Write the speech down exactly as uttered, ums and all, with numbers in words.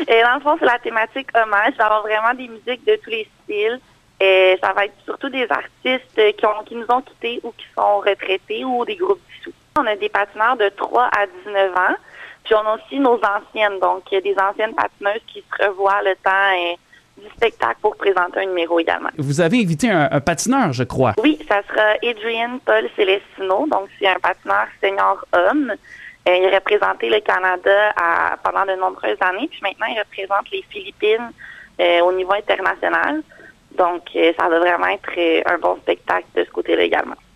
Et dans le fond, c'est la thématique hommage. Ça va avoir vraiment des musiques de tous les styles. Et ça va être surtout des artistes qui, ont, qui nous ont quittés ou qui sont retraités ou des groupes dissous. On a des patineurs de trois à dix-neuf ans. Puis on a aussi nos anciennes, donc des anciennes patineuses qui se revoient le temps et, du spectacle pour présenter un numéro également. Vous avez invité un, un patineur, je crois. Oui, ça sera Adrian Paul Celestino, donc c'est un patineur senior homme. Euh, il a représenté le Canada à, pendant de nombreuses années, puis maintenant il représente les Philippines euh, au niveau international. Donc euh, ça va vraiment être euh, un bon spectacle de ce côté-là également.